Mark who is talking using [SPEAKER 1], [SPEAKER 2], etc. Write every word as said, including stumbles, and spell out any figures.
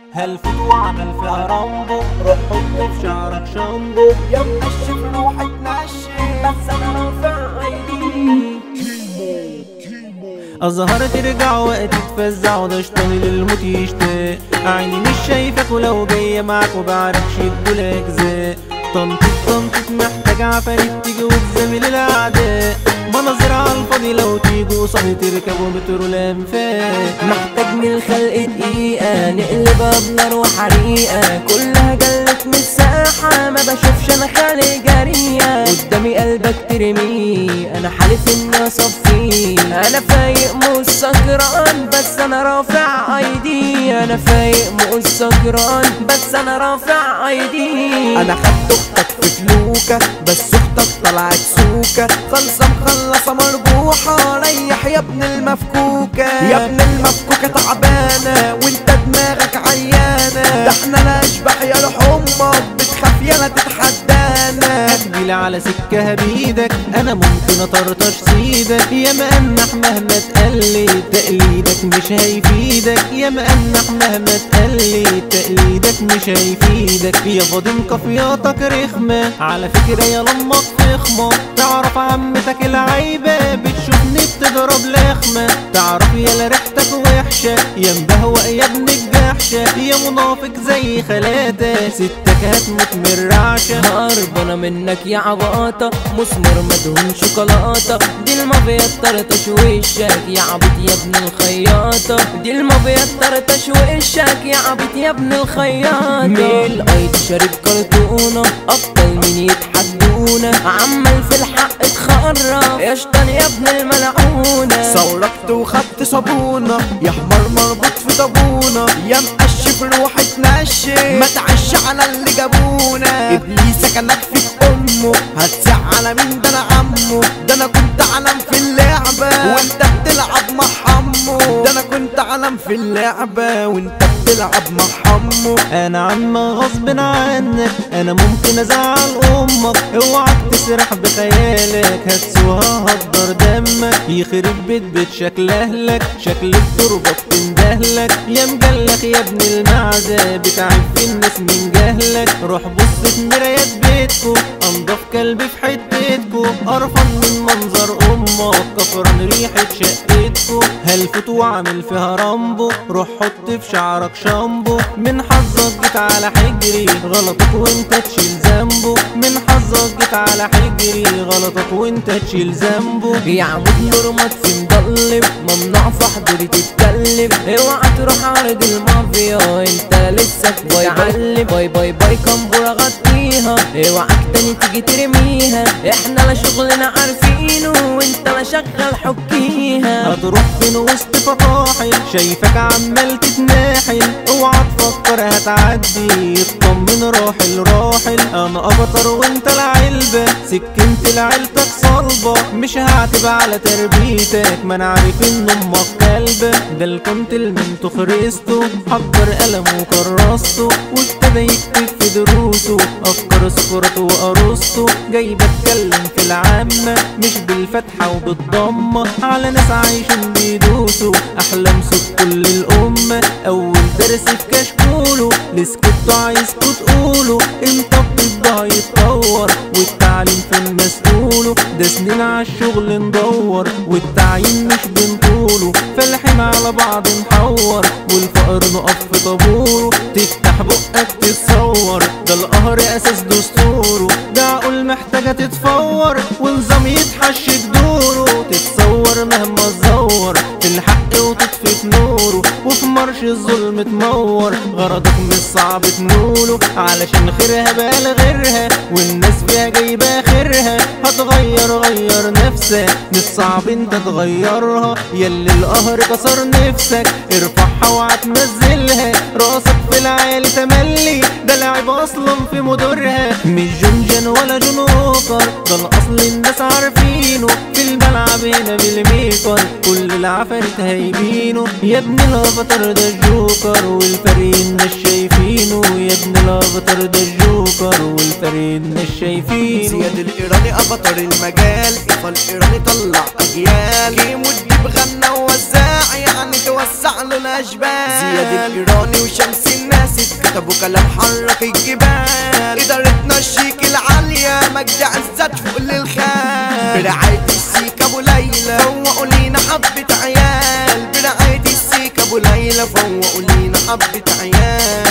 [SPEAKER 1] هلفت وعمل فيها رامبو، روح حط في شعرك شامبو.
[SPEAKER 2] يا مقشف روحي تنشف بس انا رافع ايدي.
[SPEAKER 1] الزهرة ترجع وقت تفزع وده شطاني للموت يشتاق. عيني مش شايفك ولو جاية معاك وبعرفش ادولك زاق. طنطت طنطت محتاج عفاريت تيجي وتزامل الاعداء. مناظر عالفاضي لو تيجوا صحي تركبوا مترو الانفاق.
[SPEAKER 2] محتاج من الخلق دقيقة نقلبها بنار وحريقة، كلها جلت من الساحة ما بشوفش انا خالق جريئة. قدامي قلبك ترميه انا حالف اني اصفيه. انا فايق مش سكران بس انا رافع ايدي. انا فايق مش سكران بس انا رافع ايدي.
[SPEAKER 3] انا خدت اختك في فلوكة بس اختك طلعت سوكة. خلصة مخلصة مربوحة ريح يا ابن المفكوكة. يا ابن المفكوكة تعبانة وانت دماغك عيانة. ده احنا لا اشبح يا لحومك بتخاف يالا تتحدانا.
[SPEAKER 1] هتجيلي على سكة بايدك انا ممكن اطرطش سيدك. يا مقنح مهما تقلد تقليدك مش هيفيدك. يا مقنح مهما تقلد تقليدك مش هيفيدك. يا فاضي مكفياتك رخمة على فكرة يا لمك فخمة. تعرف عمتك العيبة بتشوفني بتضرب لخمة. تعرف يالا ريحتك وحشة يا مبهوأ يا ابن الجحشة. يا منافق زي خلاتة ستك هتموت من رعشة.
[SPEAKER 2] هربانة منك يا عباطة مسمر مدهون شوكولاتة. دي المافيا طرطش وشك يا عبيط يا ابن الخياطة. دي المافيا طرطش وشك يا عبيط يا ابن الخياطة. ميل ايدي شارب كرتونة ابطال مين يتحدونا. عمال في الحق تخرف يا شطان يا ابن الملعونة.
[SPEAKER 3] صوركت وخدت صابونة يا حمار مربوط في طابونة. يا مقشف روحي تنشف ما تعش على اللي جابونا. ابليسك انا فيك امه هتزعل مين ده انا عمه. ده انا كنت علم في اللعبة وانت بتلعب مع حمو. ده انا كنت علم في اللعبة وانت بتلعب مع حمو.
[SPEAKER 1] انا عم غصب عنك انا ممكن ازعل امك. اوعك تسرح بخيالك هتسوها هتضر دمك. يخرب بيت بيت شكل اهلك شكل التربة بتندهلك. يا مجلخ يا ابن المعزة بتعب في الناس من جهلك. روح بص في مرايات بيتكو انضف كلب في حتتكو. قرفان من منظر امك كفران ريحة شقتكو. هلفت وعامل فيها رامبو روح حط في شعرك شامبو. من حظك جيت على حجري غلطك وانت تشيل ذنبه. من حظك جيت على حجري غلطك وانت تشيل ذنبه.
[SPEAKER 2] يا عمود نورمات في مضلم ممنوع في حضوري تتكلم. اوعى تروح عرض المافيا انت لسه بتتعلم. باي باي باي كمبورة غطيها اوعك تاني تيجي ترميها. احنا لا شغلنا عارفينه وانت لا شغال حكيها.
[SPEAKER 1] هتروح فين وسط فطاحل شايفك عمال تتناحل. اوعى تفكر هتعدي اطمن راحل راحل. انا ابطر وانت العلبة سكنت لعيلتك صلبة. مش هعتب على تربيتك ما انا عارف ان امك كلبة. ده الكنت المنتو خرسته حضر قلمه وكرسته وابتدى يكتب في دروسه افكار سكرته وارسطو. جاي بتكلم في العامة مش بالفتحة وبالضمة. على ناس عايشين بيدوسوا احلام صوت كل الامة. اول درس في كشكوله لسكتوا عايزكوا تقولوا. امتى الطب هيتطور والتعليم في الناس تقوله. ده سنين عالشغل ندور والتعيين مش بنطوله. فالحين على بعض نحور والفقر نقف في طابوره. تفتح بقك تتصور ده القهر اساس دستوره. ده عقول محتاجة تتفور ونظام يتحش بدوره. تتصور مهما تزور في الحق وتطفي في نوره. وفي مرش الظلم تمور غرضك مش صعب تنوله. علشان خيرها بقى غيرها والناس فيها جايبة خيرها. هتغير غير نفسك مش صعب انت تغيرها. ياللي القهر كسر نفسك ارفعها وهتنزلها. راسك في العالي تملي ده لعب اصلا في مدورها. مش جنجن ولا جنوكر ده الاصل الناس عارفينه. في الملعب هنا بالميكر كل العفاريت هايبينه. يا ابن الافاتار ده الجوكر والفريق الناس شايفينه. يا ابن الافاتار ده الجوكر الجوكر والفريق مش شايفينه.
[SPEAKER 3] زياد الإيراني أبطر المجال، إيفا الإيراني طلع أجيال، كيمو الديب غنى ووزاع يعني توسع له الأشبال. زياد الإيراني وشمس الناس كتبوا كلام حرك الجبال، إدارتنا الشيك العالية مجد عزت فوق للخال، برعاية السيك أبو ليلى فوقوا لينا حبة عيال، برعاية السيك أبو ليلى فوقوا لينا حبة عيال.